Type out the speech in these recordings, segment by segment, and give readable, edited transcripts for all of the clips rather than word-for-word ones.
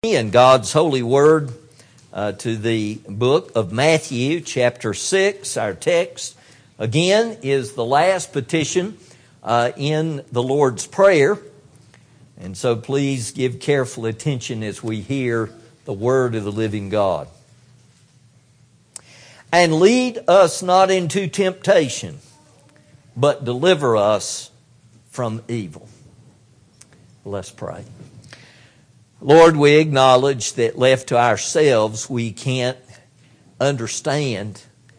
In God's holy word to the book of Matthew, chapter 6. Our text, again, is the last petition in the Lord's Prayer. And so please give careful attention as we hear the word of the living God. And lead us not into temptation, but deliver us from evil. Let's pray. Lord, we acknowledge that left to ourselves, we can't understand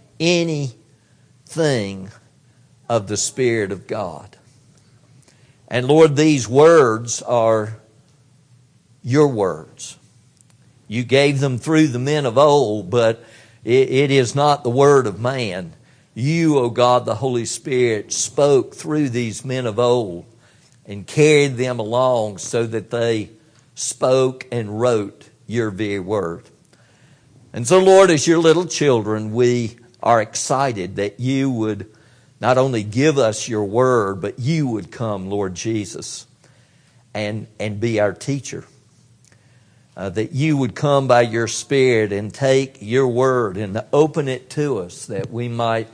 anything of the Spirit of God. And Lord, these words are your words. You gave them through the men of old, but it is not the word of man. You, O God, the Holy Spirit, spoke through these men of old and carried them along so that they spoke and wrote your very word. And so, Lord, as your little children, we are excited that you would not only give us your word, but you would come, Lord Jesus, and be our teacher. That you would come by your Spirit and take your word and open it to us that we might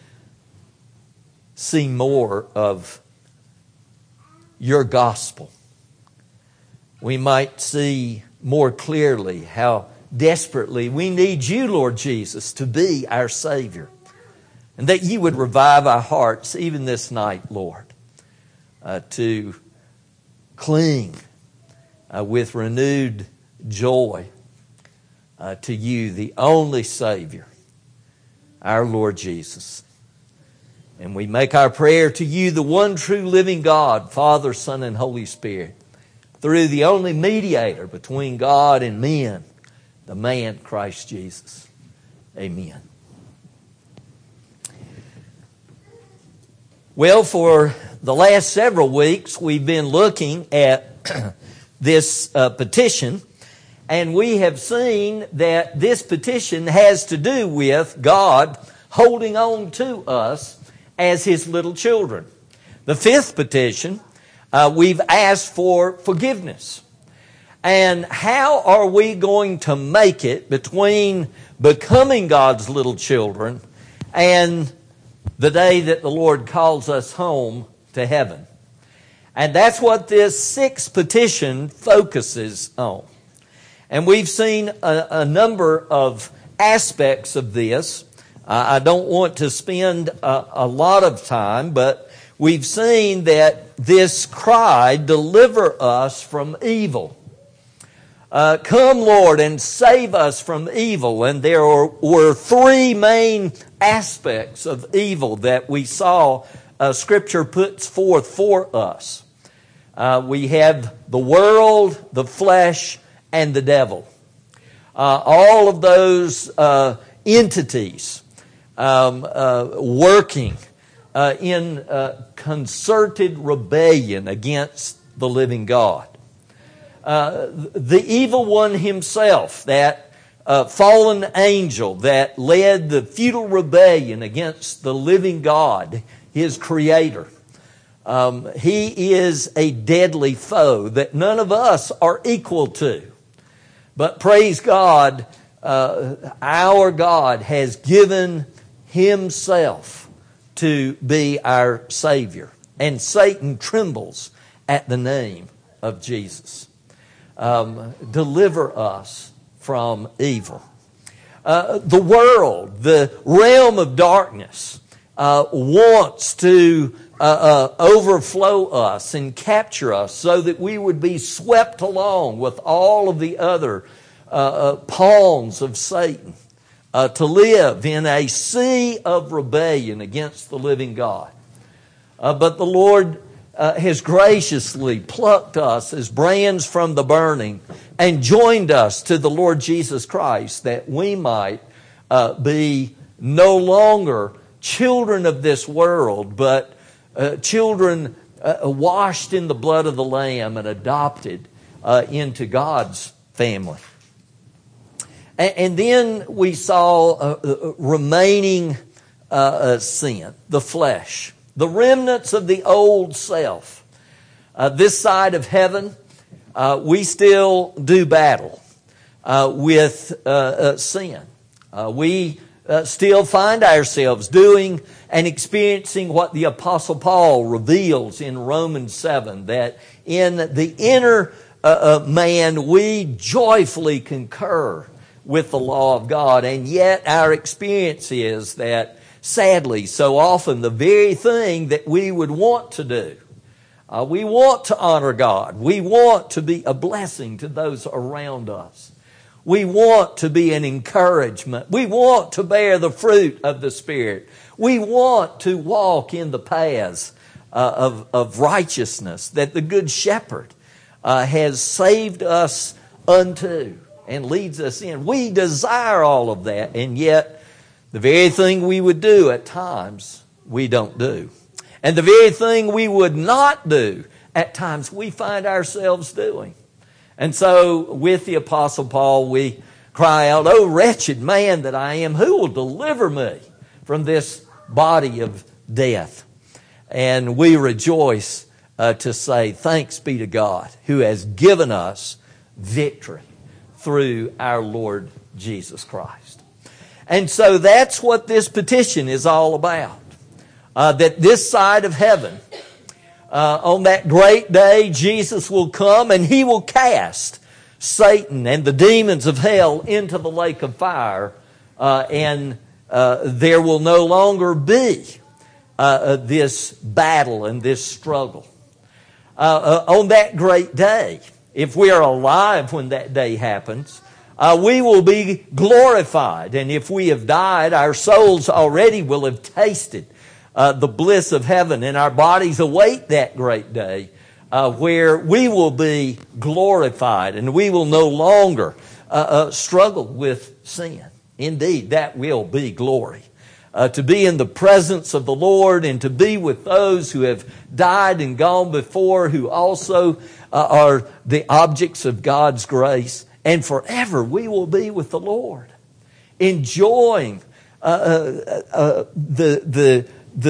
see more of your gospel. We might see more clearly how desperately we need you, Lord Jesus, to be our Savior. And that you would revive our hearts even this night, Lord, to cling with renewed joy to you, the only Savior, our Lord Jesus. And we make our prayer to you, the one true living God, Father, Son, and Holy Spirit, through the only mediator between God and men, the man Christ Jesus. Amen. Well, for the last several weeks, we've been looking at this petition, and we have seen that this petition has to do with God holding on to us as His little children. The fifth petition, we've asked for forgiveness. And how are we going to make it between becoming God's little children and the day that the Lord calls us home to heaven? And that's what this sixth petition focuses on. And we've seen a number of aspects of this. I don't want to spend a lot of time, but we've seen that this cry, deliver us from evil. Come, Lord, and save us from evil. And there were three main aspects of evil that we saw Scripture puts forth for us. We have the world, the flesh, and the devil. All of those entities working in concerted rebellion against the living God. The evil one himself, that fallen angel that led the futile rebellion against the living God, His Creator. He is a deadly foe that none of us are equal to. But praise God, our God has given Himself to be our Savior. And Satan trembles at the name of Jesus. Deliver us from evil. The world, the realm of darkness, wants to overflow us and capture us so that we would be swept along with all of the other pawns of Satan, to live in a sea of rebellion against the living God. But the Lord has graciously plucked us as brands from the burning and joined us to the Lord Jesus Christ, that we might be no longer children of this world, but children washed in the blood of the Lamb and adopted into God's family. And then we saw remaining sin, the flesh, the remnants of the old self. This side of heaven, we still do battle. with sin. We still find ourselves doing and experiencing what the Apostle Paul reveals in Romans 7, that in the inner man we joyfully concur with the law of God, and yet our experience is that sadly so often the very thing that we would want to do, we want to honor God, we want to be a blessing to those around us, we want to be an encouragement, we want to bear the fruit of the Spirit, we want to walk in the paths of righteousness that the Good Shepherd has saved us unto and leads us in. We desire all of that, and yet the very thing we would do at times, we don't do. And the very thing we would not do, at times we find ourselves doing. And so with the Apostle Paul, we cry out, "Oh, wretched man that I am, who will deliver me from this body of death?" And we rejoice to say, thanks be to God who has given us victory through our Lord Jesus Christ. And so that's what this petition is all about. That this side of heaven, on that great day, Jesus will come and He will cast Satan and the demons of hell into the lake of fire, and there will no longer be this battle and this struggle. On that great day, if we are alive when that day happens, we will be glorified. And if we have died, our souls already will have tasted the bliss of heaven, and our bodies await that great day where we will be glorified and we will no longer struggle with sin. Indeed, that will be glory. To be in the presence of the Lord and to be with those who have died and gone before, who also are the objects of God's grace. And forever we will be with the Lord, enjoying the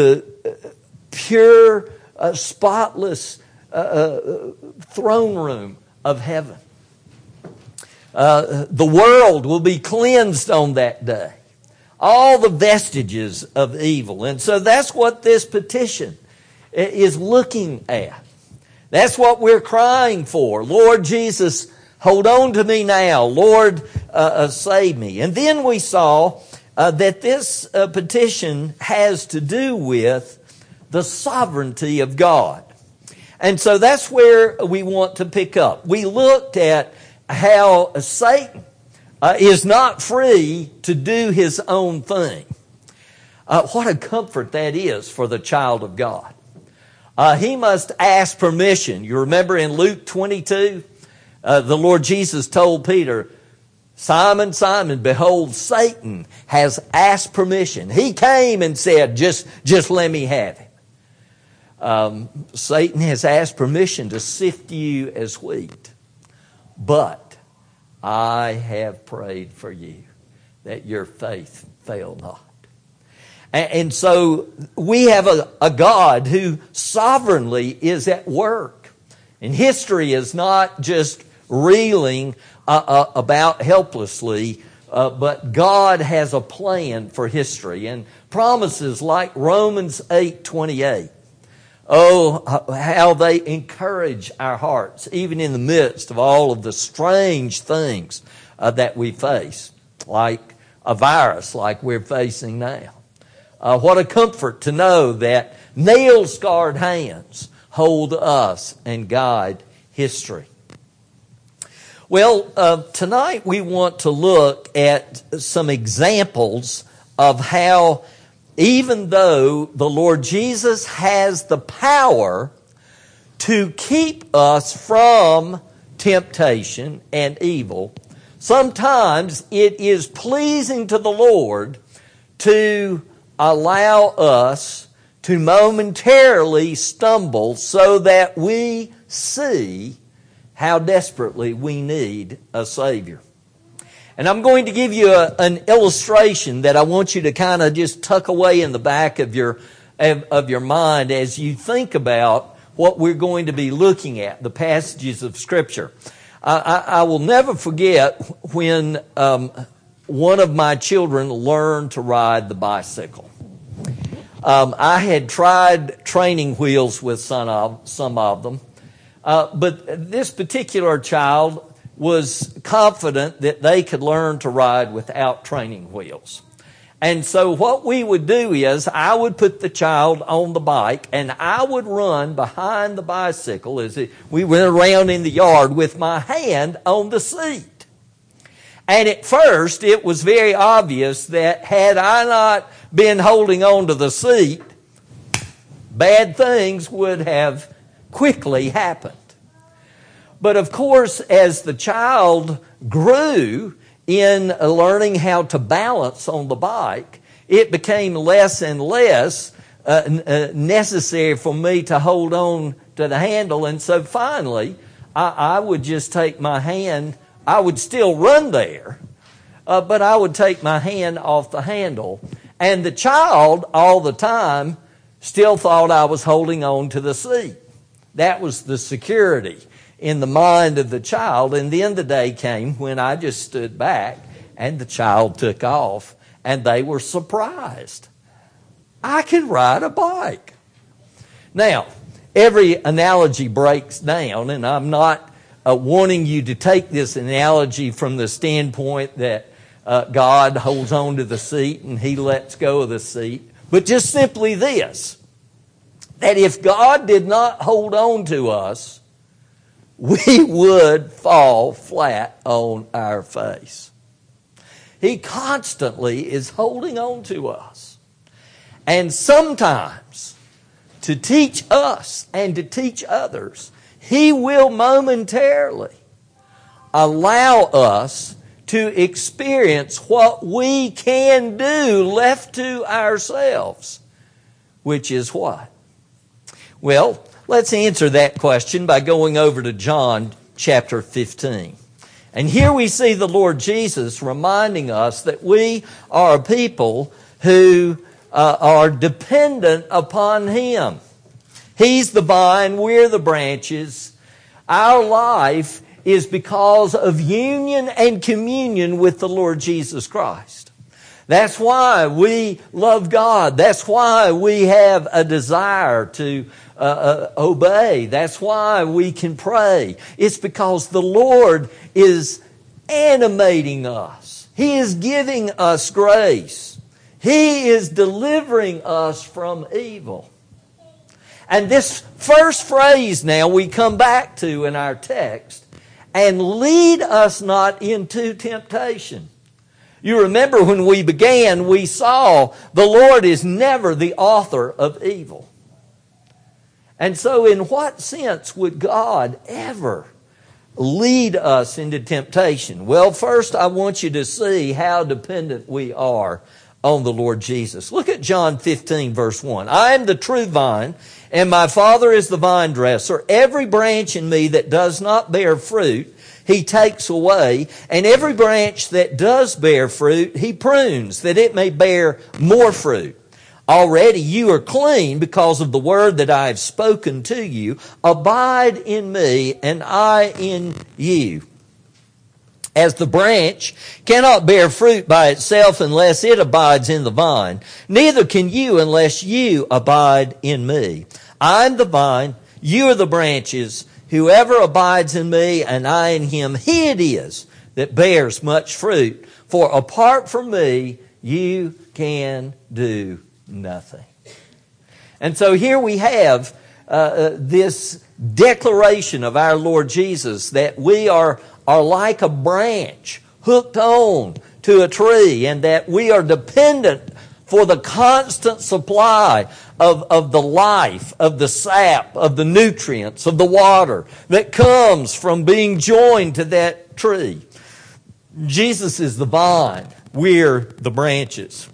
pure, spotless throne room of heaven. The world will be cleansed on that day. All the vestiges of evil. And so that's what this petition is looking at. That's what we're crying for. Lord Jesus, hold on to me now. Lord, save me. And then we saw that this petition has to do with the sovereignty of God. And so that's where we want to pick up. We looked at how Satan is not free to do his own thing. What a comfort that is for the child of God. He must ask permission. You remember in Luke 22, the Lord Jesus told Peter, "Simon, Simon, behold, Satan has asked permission." He came and said, just let me have him. Satan has asked permission to sift you as wheat. But I have prayed for you that your faith fail not. And so we have a God who sovereignly is at work. And history is not just reeling about helplessly, but God has a plan for history. And promises like Romans 8:28. Oh, how they encourage our hearts, even in the midst of all of the strange things that we face, like a virus like we're facing now. What a comfort to know that nail-scarred hands hold us and guide history. Well, tonight we want to look at some examples of how, even though the Lord Jesus has the power to keep us from temptation and evil, sometimes it is pleasing to the Lord to allow us to momentarily stumble so that we see how desperately we need a Savior. And I'm going to give you an illustration that I want you to kind of just tuck away in the back of your mind as you think about what we're going to be looking at, the passages of Scripture. I will never forget when one of my children learned to ride the bicycle. I had tried training wheels with some of them, but this particular child was confident that they could learn to ride without training wheels. And so what we would do is I would put the child on the bike and I would run behind the bicycle as we went around in the yard with my hand on the seat. And at first it was very obvious that had I not been holding on to the seat, bad things would have quickly happened. But of course, as the child grew in learning how to balance on the bike, it became less and less necessary for me to hold on to the handle. And so finally, I would just take my hand. I would still run there, but I would take my hand off the handle. And the child, all the time, still thought I was holding on to the seat. That was the security in the mind of the child. And then the day came when I just stood back and the child took off and they were surprised. I could ride a bike. Now, every analogy breaks down, and I'm not wanting you to take this analogy from the standpoint that God holds on to the seat and He lets go of the seat, but just simply this, that if God did not hold on to us, we would fall flat on our face. He constantly is holding on to us. And sometimes, to teach us and to teach others, He will momentarily allow us to experience what we can do left to ourselves, which is what? Well, let's answer that question by going over to John chapter 15. And here we see the Lord Jesus reminding us that we are a people who are dependent upon Him. He's the vine, we're the branches. Our life is because of union and communion with the Lord Jesus Christ. That's why we love God. That's why we have a desire to obey. That's why we can pray. It's because the Lord is animating us. He is giving us grace. He is delivering us from evil. And this first phrase now we come back to in our text, and lead us not into temptation. You remember when we began, we saw the Lord is never the author of evil. And so in what sense would God ever lead us into temptation? Well, first I want you to see how dependent we are on the Lord Jesus. Look at John 15 verse 1. I am the true vine, and my Father is the vine dresser. Every branch in me that does not bear fruit, He takes away, and every branch that does bear fruit, He prunes, that it may bear more fruit. Already you are clean because of the word that I have spoken to you. Abide in me, and I in you. As the branch cannot bear fruit by itself unless it abides in the vine, neither can you unless you abide in me. I am the vine, you are the branches. Whoever abides in me and I in him, he it is that bears much fruit. For apart from me, you can do nothing. And so here we have this declaration of our Lord Jesus that we are like a branch hooked on to a tree, and that we are dependent for the constant supply of the life, of the sap, of the nutrients, of the water that comes from being joined to that tree. Jesus is the vine. We're the branches.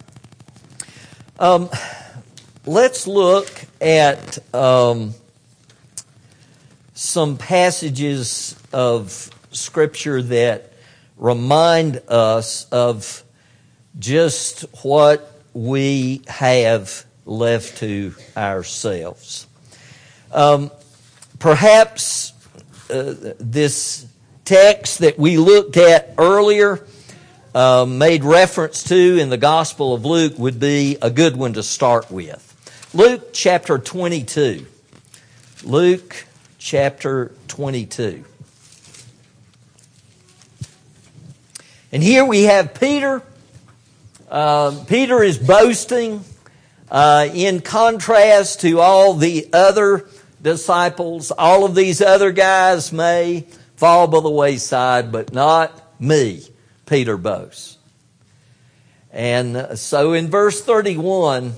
Let's look at some passages of Scripture that remind us of just what we have left to ourselves. Perhaps this text that we looked at earlier, made reference to in the Gospel of Luke, would be a good one to start with. Luke chapter 22. Luke chapter 22. And here we have Peter. Peter is boasting in contrast to all the other disciples. All of these other guys may fall by the wayside, but not me, Peter boasts. And so in verse 31,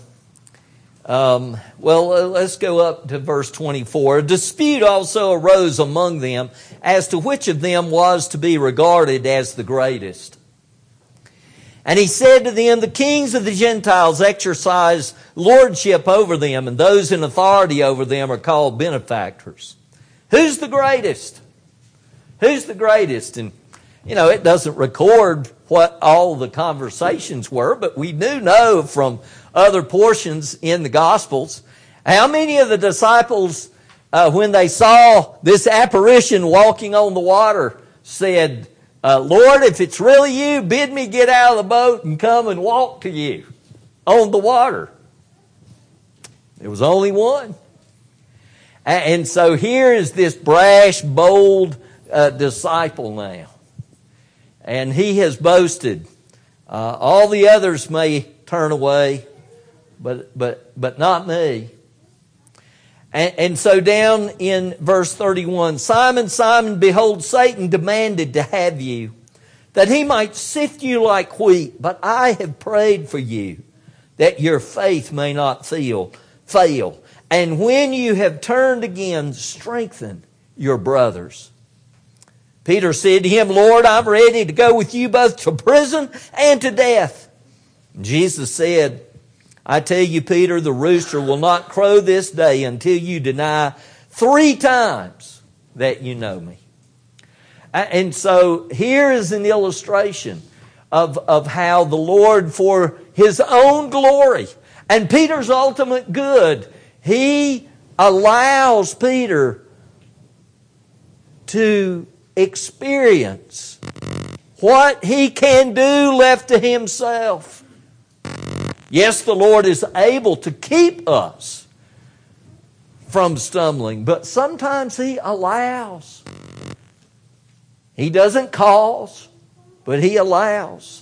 let's go up to verse 24. A dispute also arose among them as to which of them was to be regarded as the greatest. And he said to them, the kings of the Gentiles exercise lordship over them, and those in authority over them are called benefactors. Who's the greatest? Who's the greatest? And, it doesn't record what all the conversations were, but we do know from other portions in the Gospels how many of the disciples, when they saw this apparition walking on the water, said, Lord, if it's really you, bid me get out of the boat and come and walk to you on the water. There was only one. And so here is this brash, bold disciple now. And he has boasted. All the others may turn away, but not me. And so down in verse 31, Simon, Simon, behold, Satan demanded to have you, that he might sift you like wheat. But I have prayed for you, that your faith may not fail. And when you have turned again, strengthen your brothers. Peter said to him, Lord, I'm ready to go with you both to prison and to death. And Jesus said, I tell you, Peter, the rooster will not crow this day until you deny 3 times that you know me. And so here is an illustration of how the Lord, for His own glory and Peter's ultimate good, He allows Peter to experience what he can do left to himself. Yes, the Lord is able to keep us from stumbling, but sometimes He allows. He doesn't cause, but He allows.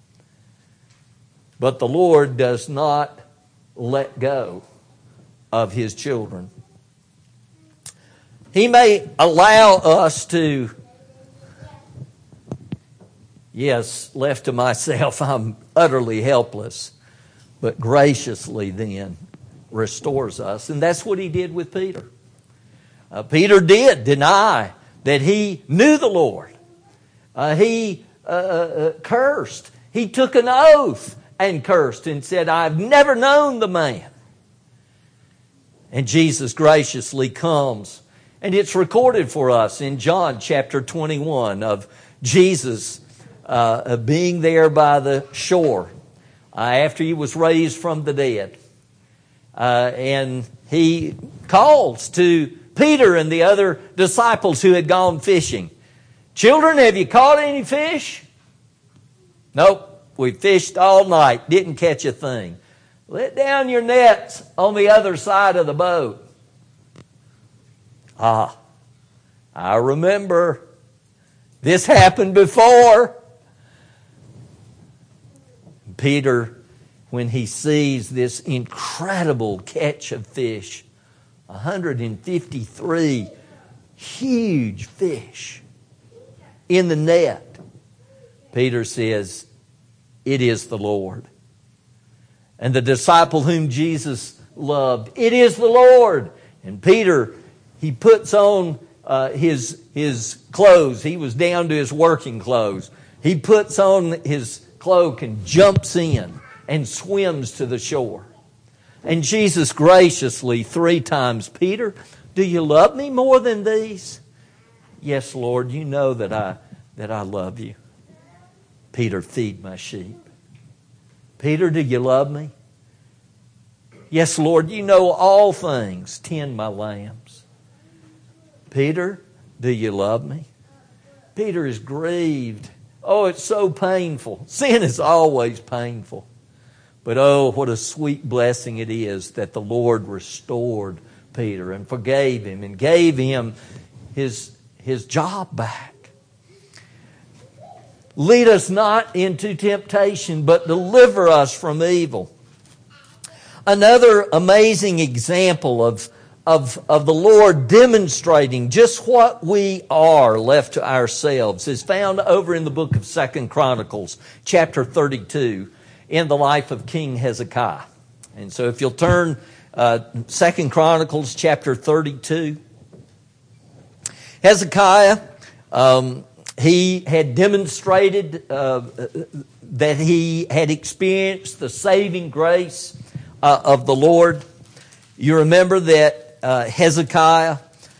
But the Lord does not let go of His children. He may allow us to, yes, left to myself, I'm utterly helpless, but graciously then restores us. And that's what He did with Peter. Peter did deny that he knew the Lord. He cursed. He took an oath and cursed and said, I've never known the man. And Jesus graciously comes. And it's recorded for us in John chapter 21 of Jesus being there by the shore after He was raised from the dead. And He calls to Peter and the other disciples who had gone fishing. Children, have you caught any fish? Nope, we fished all night, didn't catch a thing. Let down your nets on the other side of the boat. I remember. This happened before. Peter, when he sees this incredible catch of fish, 153 huge fish in the net, Peter says, it is the Lord. And the disciple whom Jesus loved, it is the Lord. And Peter, he puts on his clothes. He was down to his working clothes. He puts on his cloak and jumps in and swims to the shore. And Jesus graciously 3 times, Peter, do you love me more than these? Yes, Lord, you know that I love you. Peter, feed my sheep. Peter, do you love me? Yes, Lord, you know all things. Tend my lambs. Peter, do you love me? Peter is grieved. Oh, it's so painful. Sin is always painful. But oh, what a sweet blessing it is that the Lord restored Peter and forgave him and gave him his job back. Lead us not into temptation, but deliver us from evil. Another amazing example of the Lord demonstrating just what we are left to ourselves is found over in the book of 2 Chronicles, chapter 32, in the life of King Hezekiah. And so if you'll turn 2 Chronicles, chapter 32. Hezekiah, he had demonstrated that he had experienced the saving grace of the Lord. You remember that Hezekiah,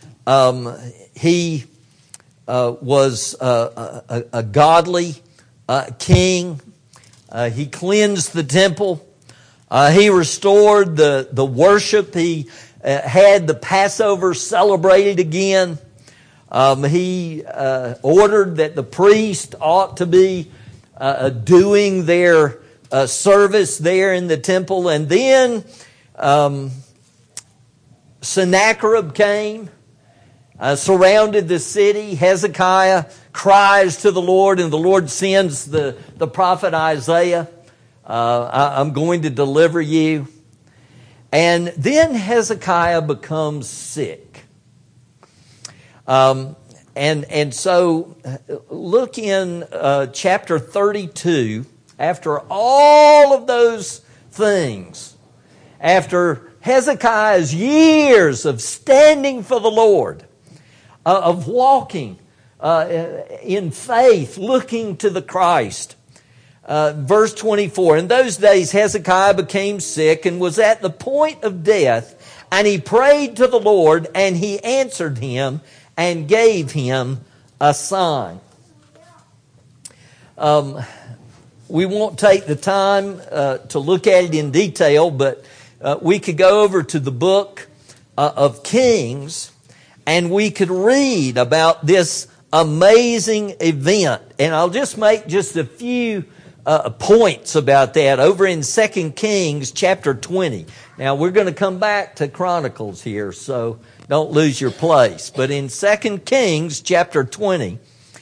he was a godly king. He cleansed the temple. He restored the worship. He had the Passover celebrated again. He ordered that the priest ought to be doing their service there in the temple. And then Sennacherib came, surrounded the city. Hezekiah cries to the Lord, and the Lord sends the prophet Isaiah. I'm going to deliver you. And then Hezekiah becomes sick. And so look in chapter 32, after all of those things, after Hezekiah's years of standing for the Lord, of walking in faith, looking to the Christ. Verse 24, in those days Hezekiah became sick and was at the point of death, and he prayed to the Lord, and he answered him and gave him a sign. We won't take the time to look at it in detail, but we could go over to the book of Kings, and we could read about this amazing event. And I'll just make just a few points about that over in 2 Kings chapter 20. Now, we're going to come back to Chronicles here, so don't lose your place. But in 2 Kings chapter 20,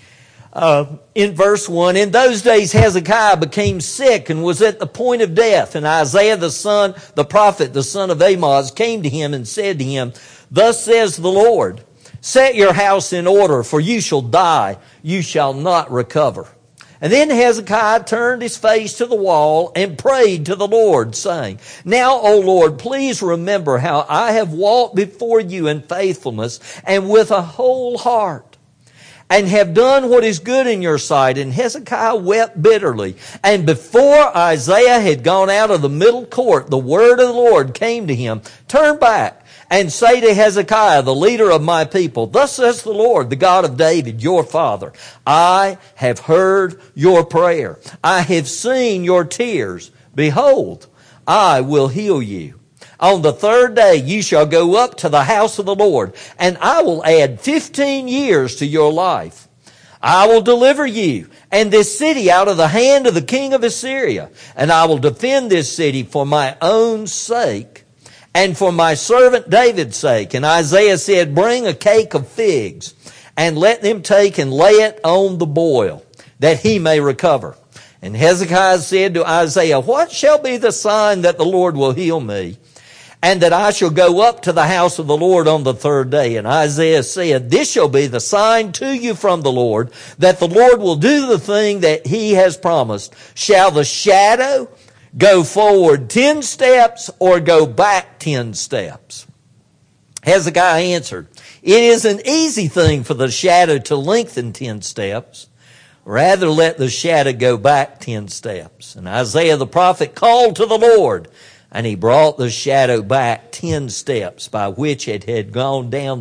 in verse 1, in those days Hezekiah became sick and was at the point of death. And Isaiah the prophet, the son of Amoz, came to him and said to him, thus says the Lord, set your house in order, for you shall die, you shall not recover. And then Hezekiah turned his face to the wall and prayed to the Lord, saying, now, O Lord, please remember how I have walked before you in faithfulness and with a whole heart, and have done what is good in your sight. And Hezekiah wept bitterly. And before Isaiah had gone out of the middle court, the word of the Lord came to him, turn back and say to Hezekiah, the leader of my people, thus says the Lord, the God of David, your father, I have heard your prayer. I have seen your tears. Behold, I will heal you. On the third day you shall go up to the house of the Lord, and I will add 15 years to your life. I will deliver you and this city out of the hand of the king of Assyria, and I will defend this city for my own sake and for my servant David's sake. And Isaiah said, bring a cake of figs, and let them take and lay it on the boil, that he may recover. And Hezekiah said to Isaiah, what shall be the sign that the Lord will heal me, and that I shall go up to the house of the Lord on the third day? And Isaiah said, this shall be the sign to you from the Lord, that the Lord will do the thing that he has promised. Shall the shadow go forward 10 steps or go back 10 steps? Hezekiah answered, it is an easy thing for the shadow to lengthen 10 steps. Rather let the shadow go back 10 steps. And Isaiah the prophet called to the Lord, and he brought the shadow back 10 steps, by which it had gone down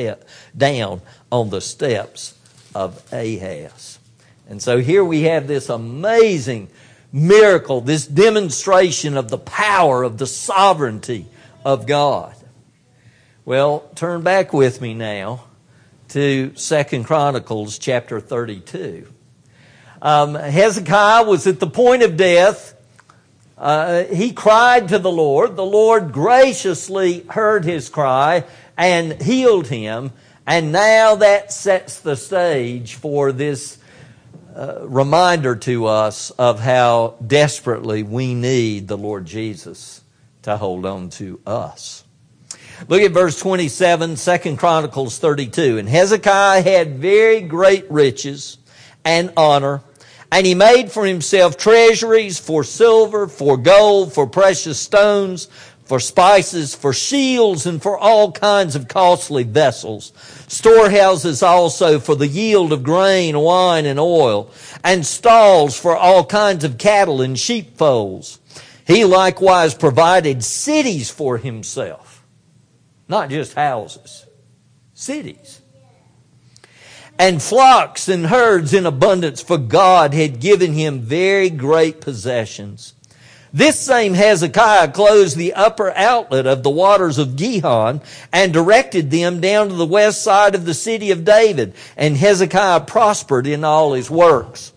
on the steps of Ahaz. And so here we have this amazing miracle, this demonstration of the power of the sovereignty of God. Well, turn back with me now to 2 Chronicles chapter 32. Hezekiah was at the point of death. He cried to the Lord. The Lord graciously heard his cry and healed him. And now that sets the stage for this reminder to us of how desperately we need the Lord Jesus to hold on to us. Look at verse 27, 2 Chronicles 32. And Hezekiah had very great riches and honor, and he made for himself treasuries for silver, for gold, for precious stones, for spices, for shields, and for all kinds of costly vessels. Storehouses also for the yield of grain, wine, and oil, and stalls for all kinds of cattle and sheepfolds. He likewise provided cities for himself, not just houses, cities. And flocks and herds in abundance, for God had given him very great possessions. This same Hezekiah closed the upper outlet of the waters of Gihon and directed them down to the west side of the city of David. And Hezekiah prospered in all his works.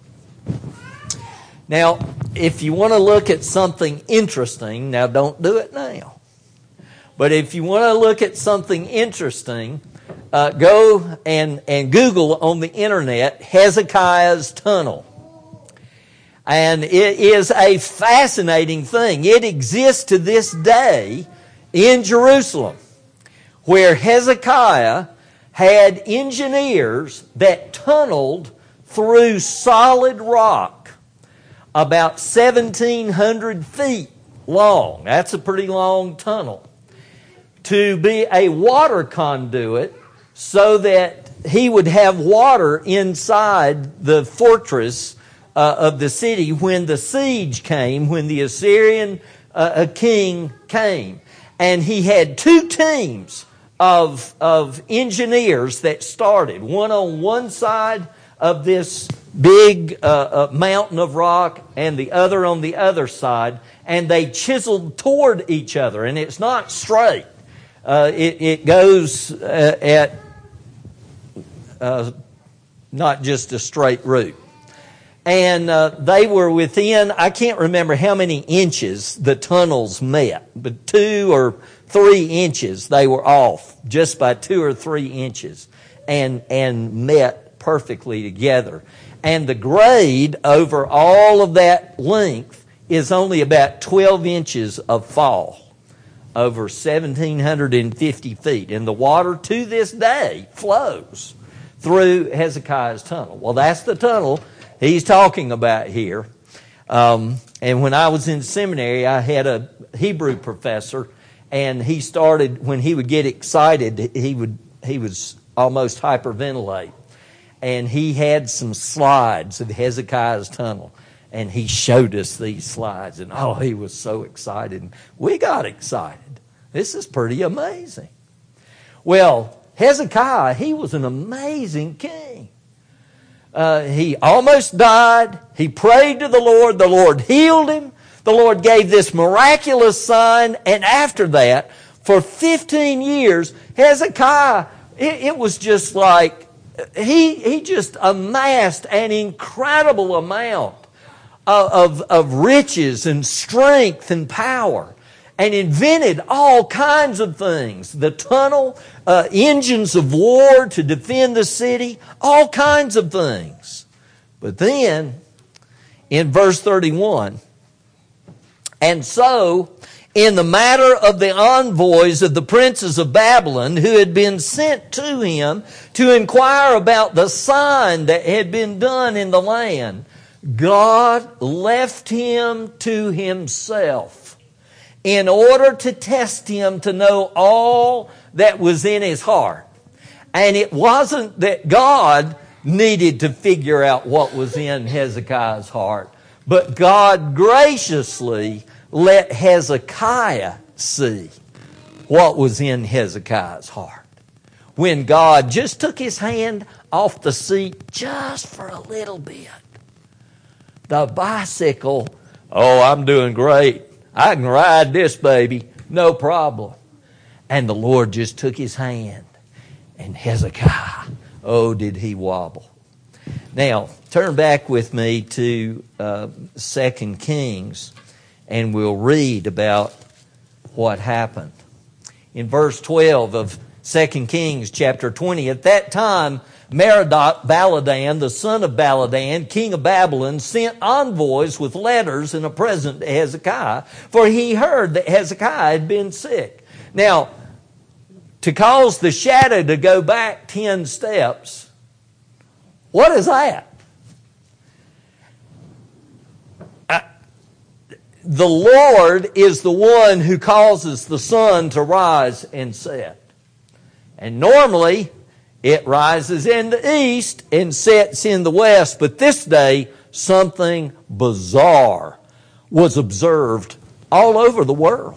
Now, if you want to look at something interesting, now don't do it now. But if you want to look at something interesting, go and Google on the internet Hezekiah's Tunnel. And it is a fascinating thing. It exists to this day in Jerusalem, where Hezekiah had engineers that tunneled through solid rock about 1,700 feet long. That's a pretty long tunnel. To be a water conduit so that he would have water inside the fortress of the city when the siege came, when the Assyrian king came. And he had two teams of engineers that started, one on one side of this big mountain of rock and the other on the other side, and they chiseled toward each other. And it's not straight. It goes at not just a straight route. And they were within, I can't remember how many inches the tunnels met, but 2 or 3 inches they were off, just by 2 or 3 inches, and met perfectly together. And the grade over all of that length is only about 12 inches of fall over 1,750 feet. And the water to this day flows through Hezekiah's tunnel. Well, that's the tunnel he's talking about here. And when I was in seminary, I had a Hebrew professor, and he started, when he would get excited, he was almost hyperventilate. And he had some slides of Hezekiah's tunnel, and he showed us these slides, and oh, he was so excited. And we got excited. This is pretty amazing. Well, Hezekiah, he was an amazing king. He almost died. He prayed to the Lord. The Lord healed him. The Lord gave this miraculous sign. And after that, for 15 years, Hezekiah, it was just like he just amassed an incredible amount of riches and strength and power, and invented all kinds of things. The tunnel, engines of war to defend the city, all kinds of things. But then, in verse 31, and so, in the matter of the envoys of the princes of Babylon who had been sent to him to inquire about the sign that had been done in the land, God left him to himself in order to test him to know all that was in his heart. And it wasn't that God needed to figure out what was in Hezekiah's heart, but God graciously let Hezekiah see what was in Hezekiah's heart. When God just took his hand off the seat just for a little bit. The bicycle, oh, I'm doing great. I can ride this baby, no problem. And the Lord just took his hand, and Hezekiah oh, did he wobble. Now, turn back with me to 2 Kings, and we'll read about what happened. In verse 12 of 2 Kings chapter 20, at that time, Merodach-Baladan, the son of Baladan, king of Babylon, sent envoys with letters and a present to Hezekiah, for he heard that Hezekiah had been sick. Now, to cause the shadow to go back 10 steps, what is that? The Lord is the one who causes the sun to rise and set. And normally, it rises in the east and sets in the west. But this day, something bizarre was observed all over the world.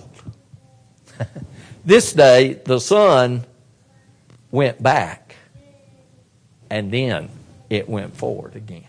This day, the sun went back, and then it went forward again.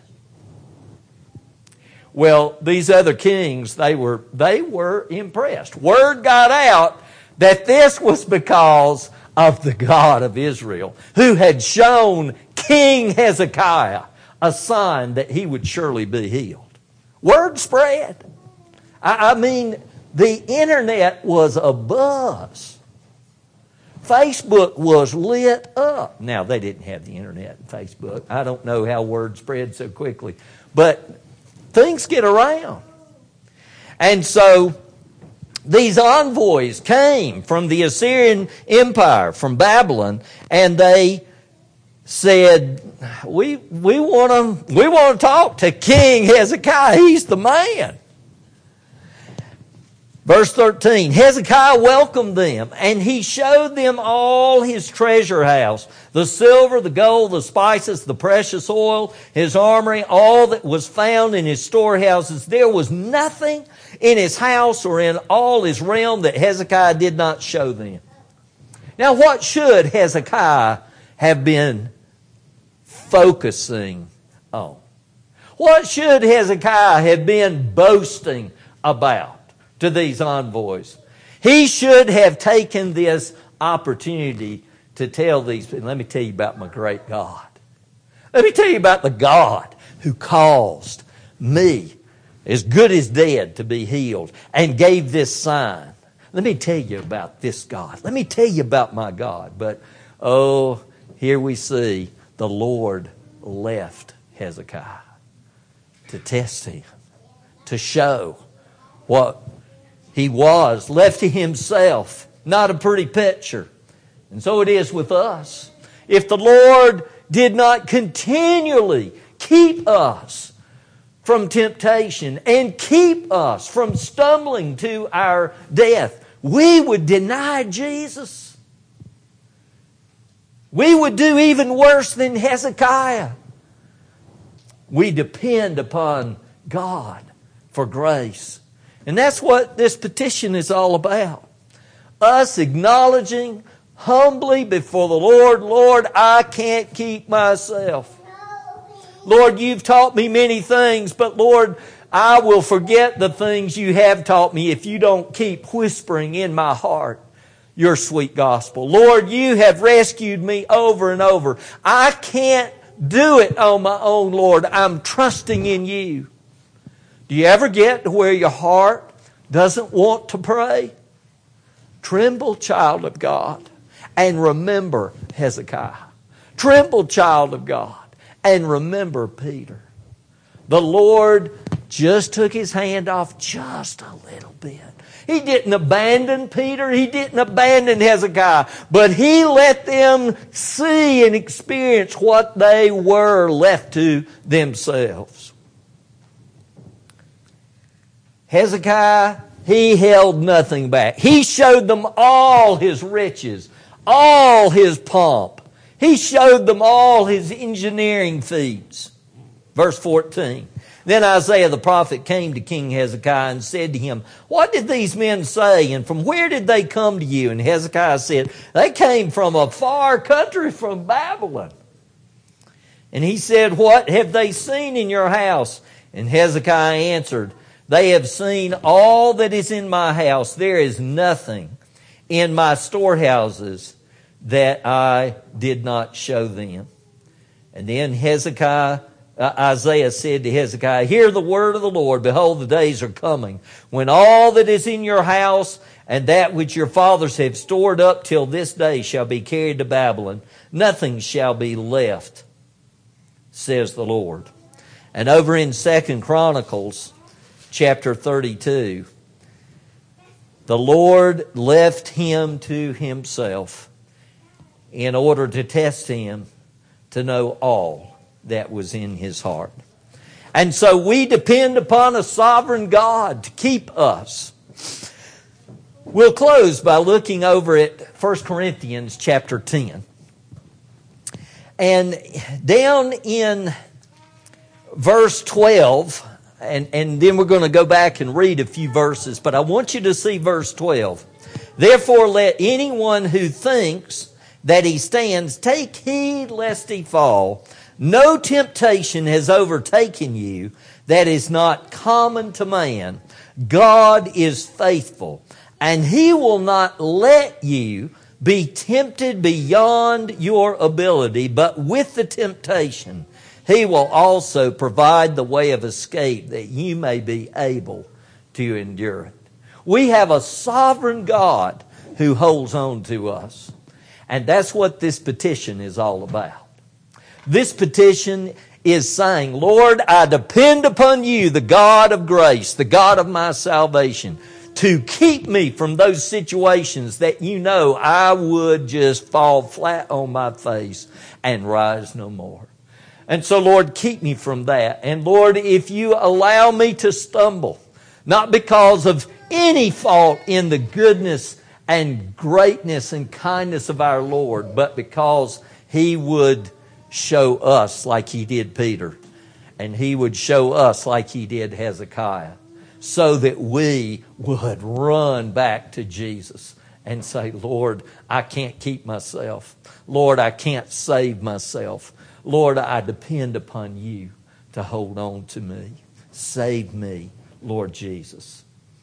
Well, these other kings, they were impressed. Word got out that this was because of the God of Israel, who had shown King Hezekiah a sign that he would surely be healed. Word spread. I mean, the internet was abuzz. Facebook was lit up. Now, they didn't have the internet and Facebook. I don't know how word spread so quickly. But things get around. And so these envoys came from the Assyrian Empire, from Babylon, and they said, we want to talk to King Hezekiah. He's the man. Verse 13, Hezekiah welcomed them, and he showed them all his treasure house, the silver, the gold, the spices, the precious oil, his armory, all that was found in his storehouses. There was nothing in his house or in all his realm that Hezekiah did not show them. Now, what should Hezekiah have been focusing on? What should Hezekiah have been boasting about to these envoys? He should have taken this opportunity to tell these people, let me tell you about my great God. Let me tell you about the God who caused me, as good as dead, to be healed and gave this sign. Let me tell you about this God. Let me tell you about my God. But, oh, here we see the Lord left Hezekiah to test him, to show what he was, left to himself. Not a pretty picture. And so it is with us. If the Lord did not continually keep us from temptation and keep us from stumbling to our death, we would deny Jesus. We would do even worse than Hezekiah. We depend upon God for grace. And that's what this petition is all about. Us acknowledging humbly before the Lord, Lord, I can't keep myself. Lord, you've taught me many things, but Lord, I will forget the things you have taught me if you don't keep whispering in my heart your sweet gospel. Lord, you have rescued me over and over. I can't do it on my own, Lord. I'm trusting in you. Do you ever get to where your heart doesn't want to pray? Tremble, child of God, and remember Hezekiah. Tremble, child of God, and remember Peter. The Lord just took his hand off just a little bit. He didn't abandon Peter. He didn't abandon Hezekiah. But he let them see and experience what they were left to themselves. Hezekiah, he held nothing back. He showed them all his riches, all his pomp. He showed them all his engineering feats. Verse 14. Then Isaiah the prophet came to King Hezekiah and said to him, what did these men say, and from where did they come to you? And Hezekiah said, they came from a far country, from Babylon. And he said, what have they seen in your house? And Hezekiah answered, they have seen all that is in my house. There is nothing in my storehouses that I did not show them. And then Isaiah said to Hezekiah, hear the word of the Lord. Behold, the days are coming when all that is in your house and that which your fathers have stored up till this day shall be carried to Babylon. Nothing shall be left, says the Lord. And over in 2 Chronicles chapter 32, the Lord left him to himself in order to test him to know all that was in his heart. And so we depend upon a sovereign God to keep us. We'll close by looking over at 1 Corinthians chapter 10. And down in verse 12, and then we're going to go back and read a few verses, but I want you to see verse 12. Therefore let anyone who thinks that he stands take heed lest he fall. No temptation has overtaken you that is not common to man. God is faithful, and He will not let you be tempted beyond your ability, but with the temptation, He will also provide the way of escape that you may be able to endure it. We have a sovereign God who holds on to us. And that's what this petition is all about. This petition is saying, Lord, I depend upon you, the God of grace, the God of my salvation, to keep me from those situations that you know I would just fall flat on my face and rise no more. And so, Lord, keep me from that. And Lord, if you allow me to stumble, not because of any fault in the goodness and greatness and kindness of our Lord, but because He would show us like He did Peter, and He would show us like He did Hezekiah, so that we would run back to Jesus and say, Lord, I can't keep myself. Lord, I can't save myself. Lord, I depend upon you to hold on to me. Save me, Lord Jesus.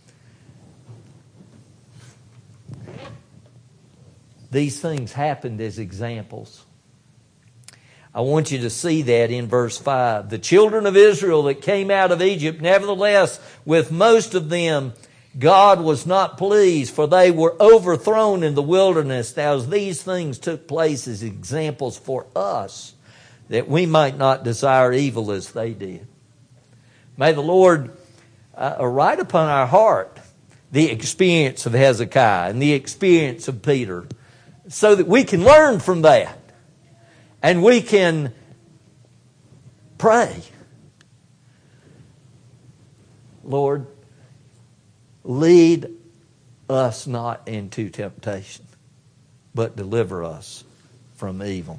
These things happened as examples. I want you to see that in verse 5. The children of Israel that came out of Egypt, nevertheless, with most of them, God was not pleased, for they were overthrown in the wilderness. Now, as these things took place as examples for us, that we might not desire evil as they did. May the Lord write upon our heart the experience of Hezekiah and the experience of Peter, so that we can learn from that and we can pray. Lord, lead us not into temptation, but deliver us from evil.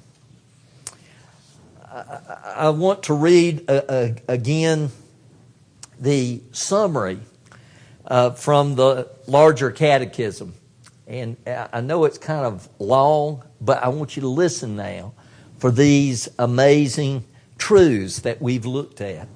I want to read again the summary from the larger catechism. And I know it's kind of long, but I want you to listen now for these amazing truths that we've looked at.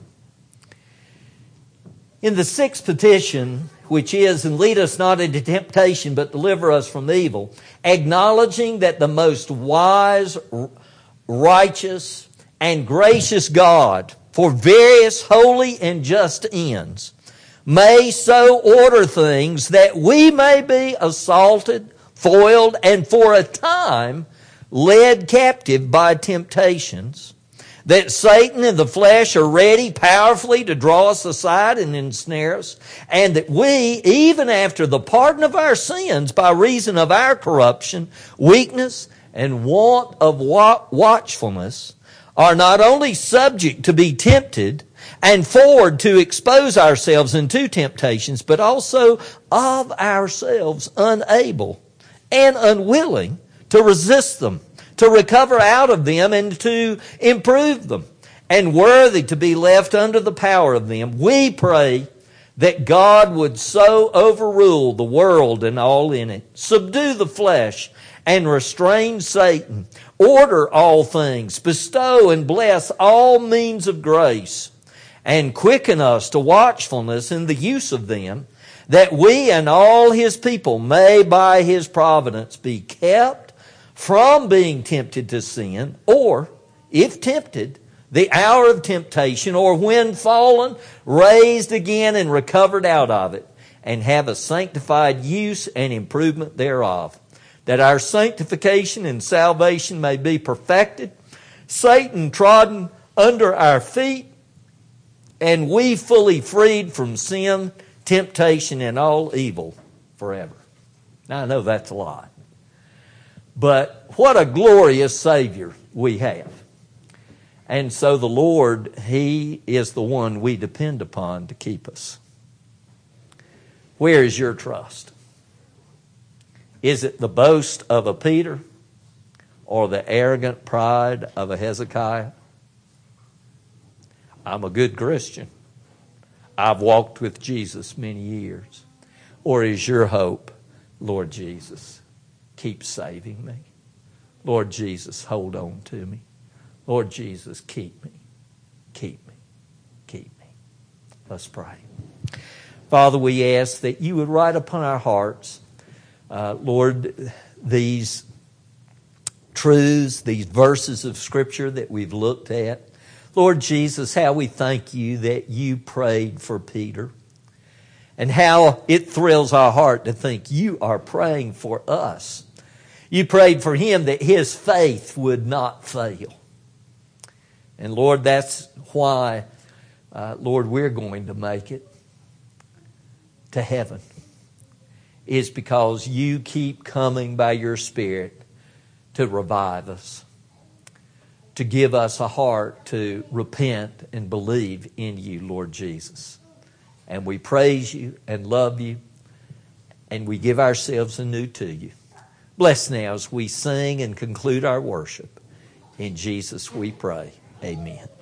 In the sixth petition, which is, and lead us not into temptation, but deliver us from evil, acknowledging that the most wise, righteous, and gracious God, for various holy and just ends, may so order things that we may be assaulted, foiled, and for a time led captive by temptations, that Satan and the flesh are ready powerfully to draw us aside and ensnare us, and that we, even after the pardon of our sins by reason of our corruption, weakness, and want of watchfulness, are not only subject to be tempted and forward to expose ourselves into temptations, but also of ourselves unable and unwilling to resist them, to recover out of them, and to improve them, and worthy to be left under the power of them. We pray that God would so overrule the world and all in it, subdue the flesh, and restrain Satan, order all things, bestow and bless all means of grace, and quicken us to watchfulness in the use of them, that we and all His people may by His providence be kept from being tempted to sin, or if tempted, the hour of temptation, or when fallen, raised again and recovered out of it, and have a sanctified use and improvement thereof, that our sanctification and salvation may be perfected, Satan trodden under our feet, and we fully freed from sin, temptation, and all evil forever. Now, I know that's a lot. But what a glorious Savior we have. And so the Lord, He is the one we depend upon to keep us. Where is your trust? Is it the boast of a Peter or the arrogant pride of a Hezekiah? I'm a good Christian. I've walked with Jesus many years. Or is your hope, Lord Jesus, keep saving me? Lord Jesus, hold on to me. Lord Jesus, keep me. Keep me. Keep me. Let's pray. Father, we ask that you would write upon our hearts, Lord, these truths, these verses of Scripture that we've looked at. Lord Jesus, how we thank you that you prayed for Peter, and how it thrills our heart to think you are praying for us. You prayed for him that his faith would not fail. And Lord, that's why, Lord, we're going to make it to heaven. Is because you keep coming by your Spirit to revive us, to give us a heart to repent and believe in you, Lord Jesus. And we praise you and love you, and we give ourselves anew to you. Bless now as we sing and conclude our worship. In Jesus we pray. Amen.